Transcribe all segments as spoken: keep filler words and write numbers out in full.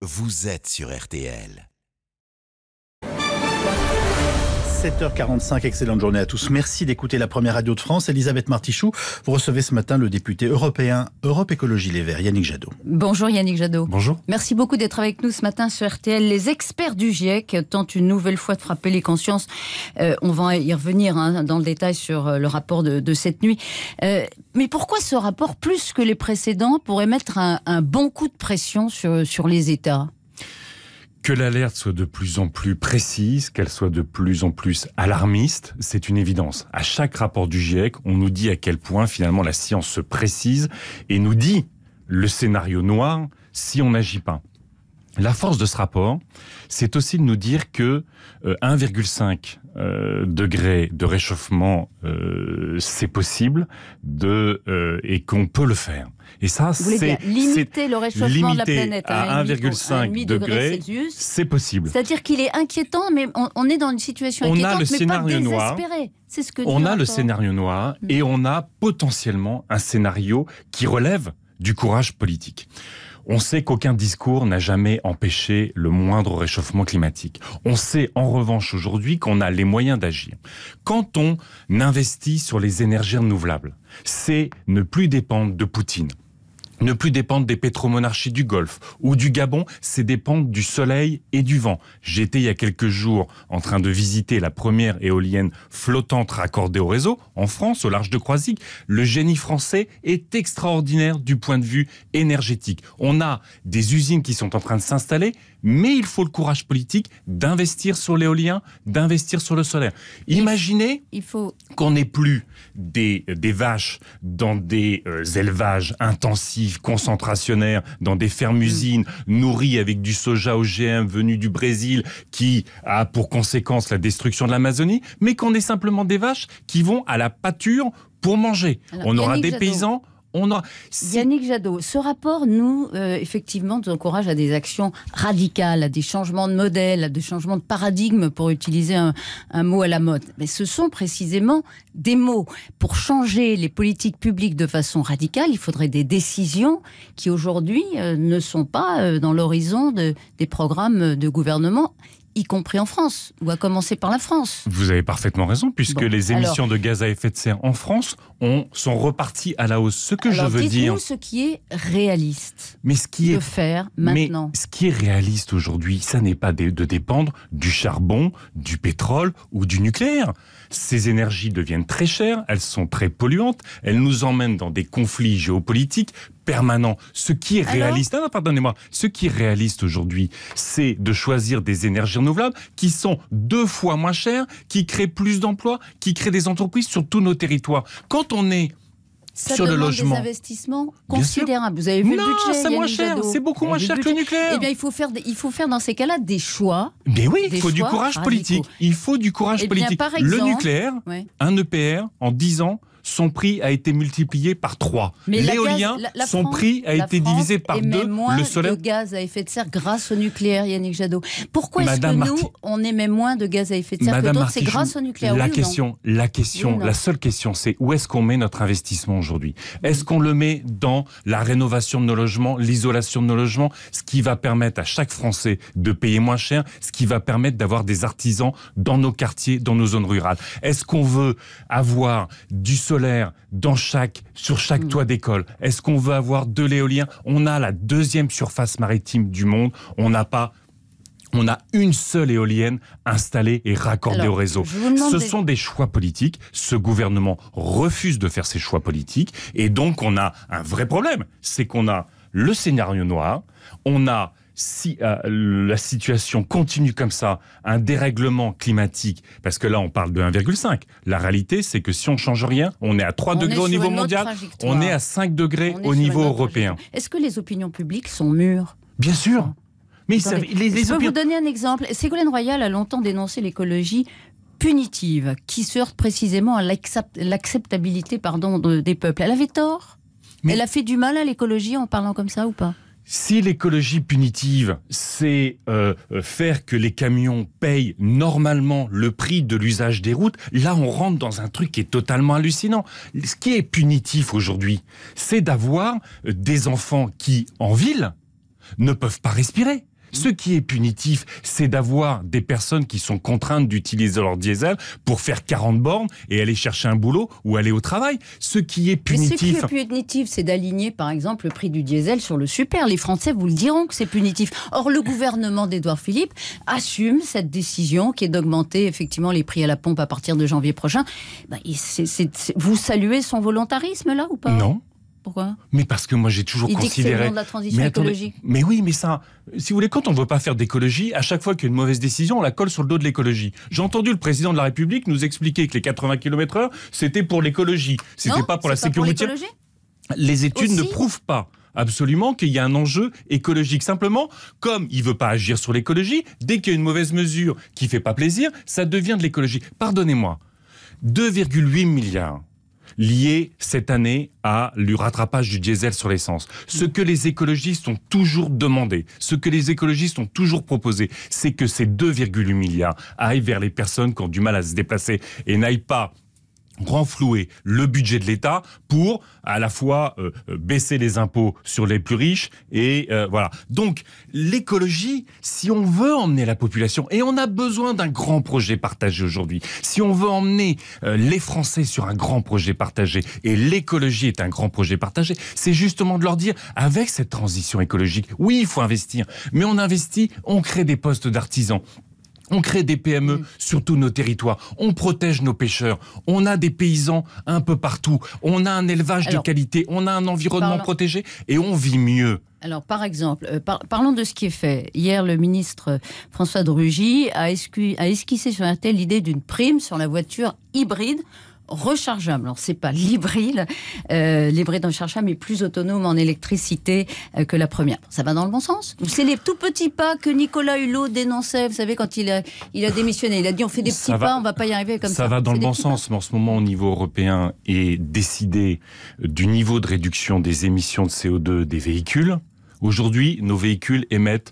vous êtes sur R T L. sept heures quarante-cinq, excellente journée à tous. Merci d'écouter la première radio de France. Elisabeth Martichoux, vous recevez ce matin le député européen Europe Écologie Les Verts, Yannick Jadot. Bonjour Yannick Jadot. Bonjour. Merci beaucoup d'être avec nous ce matin sur R T L. Les experts du GIEC tentent une nouvelle fois de frapper les consciences. Euh, on va y revenir hein, dans le détail sur le rapport de, de cette nuit. Euh, mais pourquoi ce rapport, plus que les précédents, pourrait mettre un, un bon coup de pression sur, sur les États ? Que l'alerte soit de plus en plus précise, qu'elle soit de plus en plus alarmiste, c'est une évidence. À chaque rapport du GIEC, on nous dit à quel point finalement la science se précise et nous dit le scénario noir si on n'agit pas. La force de ce rapport, c'est aussi de nous dire que euh, un virgule cinq euh, degrés de réchauffement, euh, c'est possible de, euh, et qu'on peut le faire. Et ça, Vous voulez c'est dire limiter le réchauffement limiter de la planète à un virgule cinq degrés, c'est possible. C'est-à-dire qu'il est inquiétant, mais on, on est dans une situation on inquiétante, a le mais scénario pas noir. désespérée. C'est ce que on dit a le le rapport. scénario noir et on a potentiellement un scénario qui relève du courage politique. On sait qu'aucun discours n'a jamais empêché le moindre réchauffement climatique. On sait en revanche aujourd'hui qu'on a les moyens d'agir. Quand on investit sur les énergies renouvelables, c'est ne plus dépendre de Poutine. Ne plus dépendre des pétromonarchies du Golfe ou du Gabon, c'est dépendre du soleil et du vent. J'étais il y a quelques jours en train de visiter la première éolienne flottante raccordée au réseau en France, au large de Croisic. Le génie français est extraordinaire du point de vue énergétique. On a des usines qui sont en train de s'installer, mais il faut le courage politique d'investir sur l'éolien, d'investir sur le solaire. Imaginez il faut... qu'on n'ait plus des, des vaches dans des euh, élevages intensifs, concentrationnaires, dans des fermes-usines nourries avec du soja O G M venu du Brésil qui a pour conséquence la destruction de l'Amazonie, mais qu'on ait simplement des vaches qui vont à la pâture pour manger. Alors, on aura Yannick des Jadot. paysans... On a... si... Yannick Jadot, ce rapport, nous, euh, effectivement, nous encourage à des actions radicales, à des changements de modèle, à des changements de paradigme, pour utiliser un, un mot à la mode. Mais ce sont précisément des mots. Pour changer les politiques publiques de façon radicale, il faudrait des décisions qui, aujourd'hui, euh, ne sont pas euh, dans l'horizon de, des programmes de gouvernement, y compris en France, ou à commencer par la France. Vous avez parfaitement raison, puisque bon, les émissions alors, de gaz à effet de serre en France ont, sont reparties à la hausse. Ce que alors, je veux dire... dites-nous ce qui est réaliste mais ce qui de est, faire maintenant. Mais ce qui est réaliste aujourd'hui, ça n'est pas de, de dépendre du charbon, du pétrole ou du nucléaire. Ces énergies deviennent très chères, elles sont très polluantes, elles nous emmènent dans des conflits géopolitiques permanent. Ce qui est réaliste, ah non, pardonnez-moi, ce qui est réaliste aujourd'hui, c'est de choisir des énergies renouvelables qui sont deux fois moins chères, qui créent plus d'emplois, qui créent des entreprises sur tous nos territoires. Quand on est Ça sur le logement, des investissements considérables. Vous avez vu non, le budget, c'est moins cher, c'est beaucoup moins cher que le nucléaire. Eh bien, il faut faire, des, il faut faire dans ces cas-là des choix. Mais oui, il faut du courage radicaux. politique. Il faut du courage eh politique. Bien, par exemple, le nucléaire, ouais. un E P R en dix ans. Son prix a été multiplié par trois. L'éolien, son France, prix a été France divisé par deux. Moins le solaire. de gaz à effet de serre grâce au nucléaire, Yannick Jadot. Pourquoi est-ce Madame que nous, Marti... on émet moins de gaz à effet de serre Madame que d'autres ? C'est grâce au nucléaire. La oui question, ou non la question, oui la seule question, c'est où est-ce qu'on met notre investissement aujourd'hui ? Est-ce qu'on le met dans la rénovation de nos logements, l'isolation de nos logements, ce qui va permettre à chaque Français de payer moins cher, ce qui va permettre d'avoir des artisans dans nos quartiers, dans nos zones rurales ? Est-ce qu'on veut avoir du solaire dans chaque, sur chaque mmh. toit d'école? Est-ce qu'on veut avoir de l'éolien? On a la deuxième surface maritime du monde. On n'a pas... On a une seule éolienne installée et raccordée Alors, au réseau. Ce des... sont des choix politiques. Ce gouvernement refuse de faire ces choix politiques. Et donc, on a un vrai problème. C'est qu'on a le scénario noir. On a... Si euh, la situation continue comme ça, un dérèglement climatique, parce que là on parle de un virgule cinq, la réalité c'est que si on ne change rien, on est à trois on degrés au niveau mondial, on est à cinq degrés au niveau européen. Est-ce que les opinions publiques sont mûres ? Bien sûr. Mais ça, les, les Je peux opinions... vous donner un exemple. Ségolène Royal a longtemps dénoncé l'écologie punitive, qui se heurte précisément à l'accept... l'acceptabilité pardon, de, des peuples. Elle avait tort. Mais... Elle a fait du mal à l'écologie en parlant comme ça ou pas ? Si l'écologie punitive, c'est euh, faire que les camions payent normalement le prix de l'usage des routes, là on rentre dans un truc qui est totalement hallucinant. Ce qui est punitif aujourd'hui, c'est d'avoir des enfants qui, en ville, ne peuvent pas respirer. Ce qui est punitif, c'est d'avoir des personnes qui sont contraintes d'utiliser leur diesel pour faire quarante bornes et aller chercher un boulot ou aller au travail. Ce qui est punitif... Mais ce qui est punitif, c'est d'aligner, par exemple, le prix du diesel sur le super. Les Français vous le diront que c'est punitif. Or, le gouvernement d'Édouard Philippe assume cette décision qui est d'augmenter effectivement les prix à la pompe à partir de janvier prochain. Ben, c'est, c'est, c'est... Vous saluez son volontarisme, là, ou pas ? Non. Pourquoi ? Mais parce que moi j'ai toujours Il considéré... dit que c'est le nom de la transition mais attendez, écologique. Mais oui, mais ça, si vous voulez, quand on ne veut pas faire d'écologie, à chaque fois qu'il y a une mauvaise décision, on la colle sur le dos de l'écologie. J'ai entendu le président de la République nous expliquer que les quatre-vingts kilomètres heure, c'était pour l'écologie. C'était non, pas pour la c'est sécurité. Pas pour l'écologie ? Les études Aussi. ne prouvent pas absolument qu'il y a un enjeu écologique. Simplement, comme il veut pas agir sur l'écologie, dès qu'il y a une mauvaise mesure qui fait pas plaisir, ça devient de l'écologie. Pardonnez-moi, deux virgule huit milliards lié cette année à le rattrapage du diesel sur l'essence. Ce que les écologistes ont toujours demandé, ce que les écologistes ont toujours proposé, c'est que ces deux virgule huit milliards aillent vers les personnes qui ont du mal à se déplacer et n'aillent pas renflouer le budget de l'État pour à la fois euh, baisser les impôts sur les plus riches et euh, voilà. Donc l'écologie, si on veut emmener la population, et on a besoin d'un grand projet partagé aujourd'hui, si on veut emmener euh, les Français sur un grand projet partagé, et l'écologie est un grand projet partagé, c'est justement de leur dire, avec cette transition écologique, oui, il faut investir, mais on investit, on crée des postes d'artisans. On crée des P M E mmh. sur tous nos territoires. On protège nos pêcheurs. On a des paysans un peu partout. On a un élevage Alors, de qualité. On a un environnement parlons... protégé et on vit mieux. Alors, par exemple, euh, par, parlons de ce qui est fait. Hier, le ministre François de Rugy a, escu, a esquissé sur R T L l'idée d'une prime sur la voiture hybride rechargeable. Alors, c'est pas l'hybride, euh, l'hybride rechargeable est plus autonome en électricité euh, que la première. Ça va dans le bon sens. C'est les tout petits pas que Nicolas Hulot dénonçait, vous savez, quand il a, il a démissionné. Il a dit, on fait des petits ça pas, va, on va pas y arriver comme ça. Ça va dans c'est le bon sens, pas. Mais en ce moment, au niveau européen, est décidé du niveau de réduction des émissions de C O deux des véhicules. Aujourd'hui, nos véhicules émettent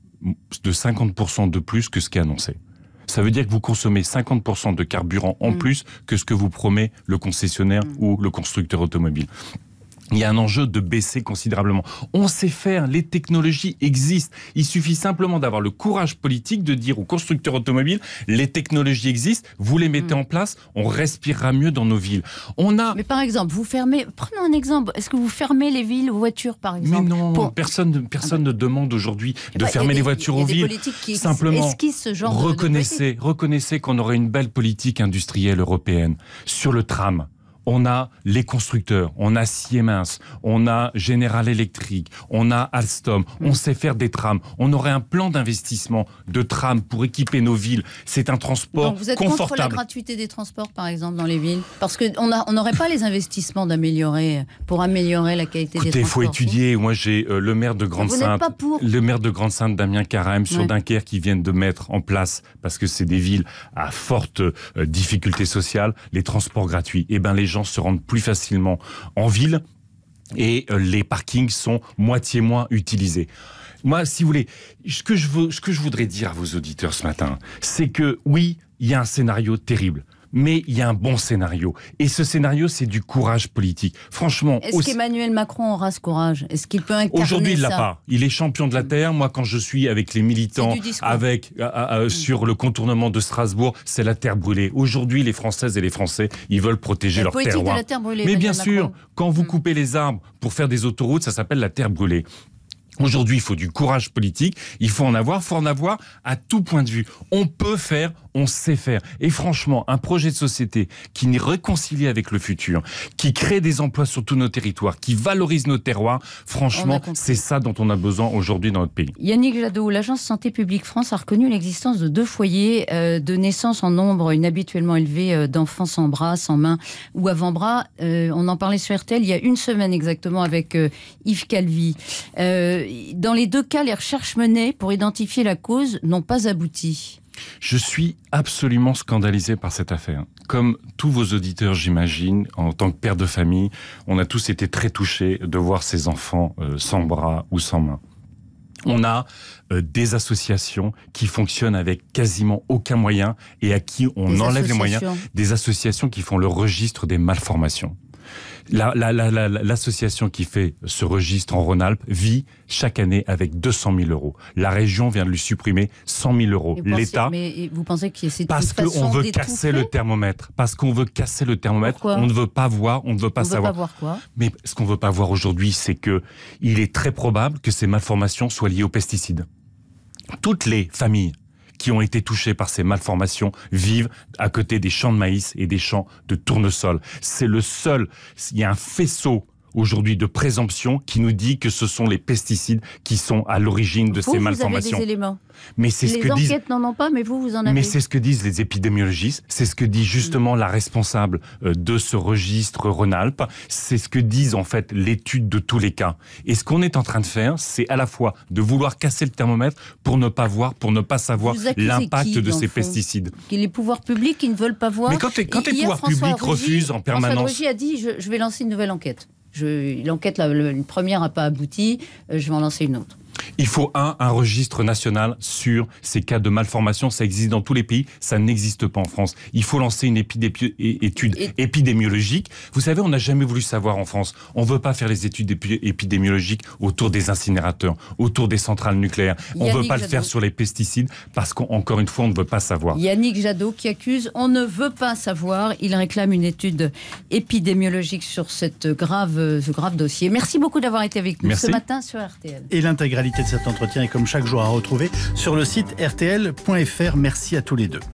de cinquante pour cent de plus que ce qui est annoncé. Ça veut dire que vous consommez cinquante pour cent de carburant en mmh. plus que ce que vous promet le concessionnaire mmh. ou le constructeur automobile. Il y a un enjeu de baisser considérablement. On sait faire, les technologies existent. Il suffit simplement d'avoir le courage politique de dire aux constructeurs automobiles, les technologies existent, vous les mettez mmh. en place, on respirera mieux dans nos villes. On a... Mais par exemple, vous fermez, prenons un exemple, est-ce que vous fermez les villes aux voitures par exemple ? Mais non, pour... personne, personne ah bah... ne demande aujourd'hui de bah, fermer des, les voitures aux villes. Qui simplement, ce genre reconnaissez, de reconnaissez qu'on aurait une belle politique industrielle européenne sur le tram. On a les constructeurs, on a Siemens, on a General Electric, on a Alstom, mmh. on sait faire des trams. On aurait un plan d'investissement de trams pour équiper nos villes. C'est un transport confortable. Donc vous êtes confortable. contre la gratuité des transports, par exemple, dans les villes ? Parce qu'on n'aurait pas les investissements d'améliorer, pour améliorer la qualité Écoutez, des transports. Il faut étudier. Moi, j'ai euh, le maire de Grande-Sainte, le maire de Grande-Sainte, Damien Carême, sur ouais. Dunkerque, qui viennent de mettre en place, parce que c'est des villes à forte euh, difficulté sociale, les transports gratuits. Eh ben, les gens se rendent plus facilement en ville et euh, les parkings sont moitié moins utilisés. Moi, si vous voulez, ce que je veux, ce que je voudrais dire à vos auditeurs ce matin, c'est que oui, il y a un scénario terrible. Mais il y a un bon scénario. Et ce scénario, c'est du courage politique. Franchement... Est-ce aussi... qu'Emmanuel Macron aura ce courage ? Est-ce qu'il peut incarner ça ? Aujourd'hui, il ne l'a pas. Il est champion de la Terre. Moi, quand je suis avec les militants, avec, euh, euh, sur le contournement de Strasbourg, c'est la terre brûlée. Aujourd'hui, les Françaises et les Français, ils veulent protéger la leur terroir. De la terre brûlée, Mais bien Macron. sûr, quand vous coupez les arbres pour faire des autoroutes, ça s'appelle la terre brûlée. Aujourd'hui, il faut du courage politique, il faut en avoir, il faut en avoir à tout point de vue. On peut faire, on sait faire. Et franchement, un projet de société qui est réconcilié avec le futur, qui crée des emplois sur tous nos territoires, qui valorise nos terroirs, franchement, c'est ça dont on a besoin aujourd'hui dans notre pays. Yannick Jadot, l'Agence Santé Publique France a reconnu l'existence de deux foyers euh, de naissance en nombre inhabituellement élevé euh, d'enfants sans bras, sans mains ou avant-bras. Euh, on en parlait sur R T L il y a une semaine exactement avec euh, Yves Calvi. Euh, Dans les deux cas, les recherches menées pour identifier la cause n'ont pas abouti. Je suis absolument scandalisé par cette affaire. Comme tous vos auditeurs, j'imagine, en tant que père de famille, on a tous été très touchés de voir ces enfants euh, sans bras ou sans mains. On a euh, des associations qui fonctionnent avec quasiment aucun moyen et à qui on des enlève les moyens. Des associations qui font le registre des malformations. La, la, la, la, l'association qui fait ce registre en Rhône-Alpes vit chaque année avec deux cent mille euros. La région vient de lui supprimer cent mille euros. Vous pensez, L'État, mais vous pensez que c'est parce qu'on veut casser le thermomètre. Parce qu'on veut casser le thermomètre. Pourquoi? On ne veut pas voir, on ne veut pas on savoir. Veut pas voir quoi? Mais ce qu'on veut pas voir aujourd'hui, c'est que il est très probable que ces malformations soient liées aux pesticides. Toutes les familles qui ont été touchés par ces malformations vivent à côté des champs de maïs et des champs de tournesol. C'est le seul, il y a un faisceau aujourd'hui de présomption qui nous dit que ce sont les pesticides qui sont à l'origine de vous, ces vous malformations. Avez des éléments. Mais c'est ce les que disent. enquêtes n'en ont pas, mais vous, vous en avez. Mais c'est ce que disent les épidémiologistes, c'est ce que dit justement mmh. la responsable de ce registre Rhône-Alpes, c'est ce que disent en fait l'étude de tous les cas. Et ce qu'on est en train de faire, c'est à la fois de vouloir casser le thermomètre pour ne pas voir, pour ne pas savoir l'impact qui, de ces fond pesticides. Les pouvoirs publics qui ne veulent pas voir. Mais quand, les, quand les pouvoirs François publics Rugy, refusent en permanence. François Rugy a dit je, je vais lancer une nouvelle enquête. Je, l'enquête, la, la, une première n'a pas abouti, je vais en lancer une autre. Il faut un, un registre national sur ces cas de malformation. Ça existe dans tous les pays, ça n'existe pas en France. Il faut lancer une épidépi- étude Et... épidémiologique. Vous savez, on n'a jamais voulu savoir en France. On ne veut pas faire les études épi- épidémiologiques autour des incinérateurs, autour des centrales nucléaires. On ne veut pas Jadot. le faire sur les pesticides parce qu'encore une fois, on ne veut pas savoir. Yannick Jadot qui accuse, on ne veut pas savoir. Il réclame une étude épidémiologique sur cette grave, ce grave dossier. Merci beaucoup d'avoir été avec nous Merci. ce matin sur R T L. Et l'intégralité de cet entretien est comme chaque jour à retrouver sur le site r t l point f r. Merci à tous les deux.